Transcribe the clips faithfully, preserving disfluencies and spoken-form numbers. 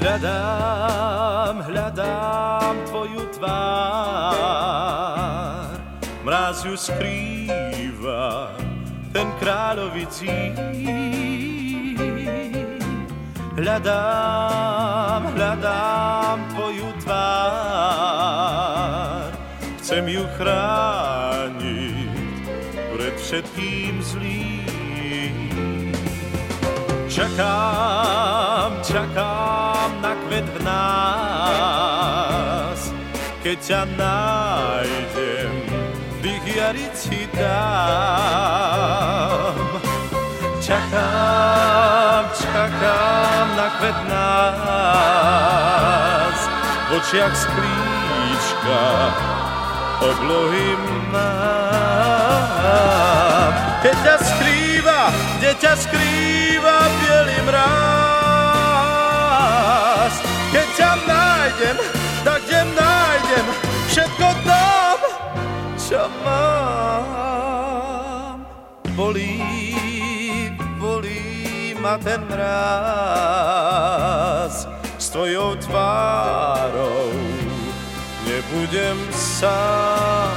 Hľadám, hľadám tvoju tvár, mráz ju skrýva, ten kráľovicí. Hľadám, hľadám tvoju tvár, chcem ju chrániť pred všetkým zlým. Čakám, čakám na kvet v nás, keď ťa nájdem, dých jarici dám. Čakám, čakám na kvet v nás, v očiach sklíčka oblohy mám. Keď ťa skrýva, kde ťa skrýva bielý mráz. Keď ťa nájdem, tak kde nájdem všetko tam, čo mám. Bolí, bolí ma ten mráz, s tvojou tvárou nebudem sám.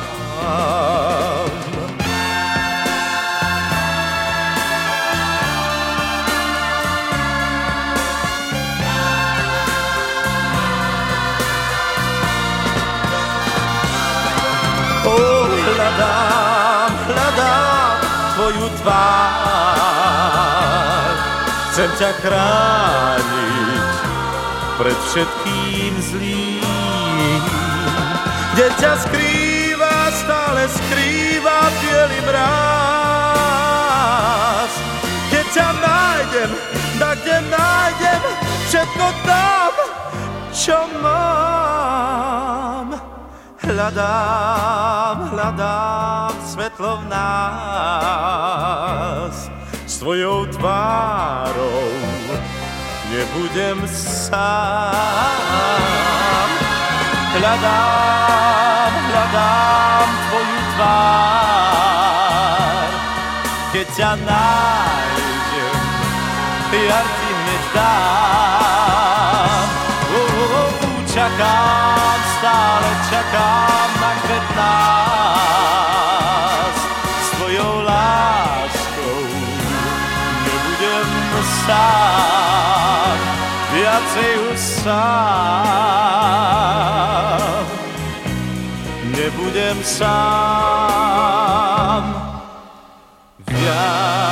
Hľadám, hľadám tvoju tvár, chcem ťa chrániť pred všetkým zlým. Kde ťa skrýva, stále skrýva bielý mráz. Keď ťa nájdem, tak kde nájdem všetko tam, čo mám. Hľadám, hľadám svetlo v nás, s tvojou tvárou nebudem sám. Hľadám, hľadám tvoju tvár, keď ťa nájdem, ja ti hneď dám. Oh, oh, čakám, stále čakám na kvet nás, s tvojou láskou nebudem sám, viacej už sám, nebudem sám, viacej.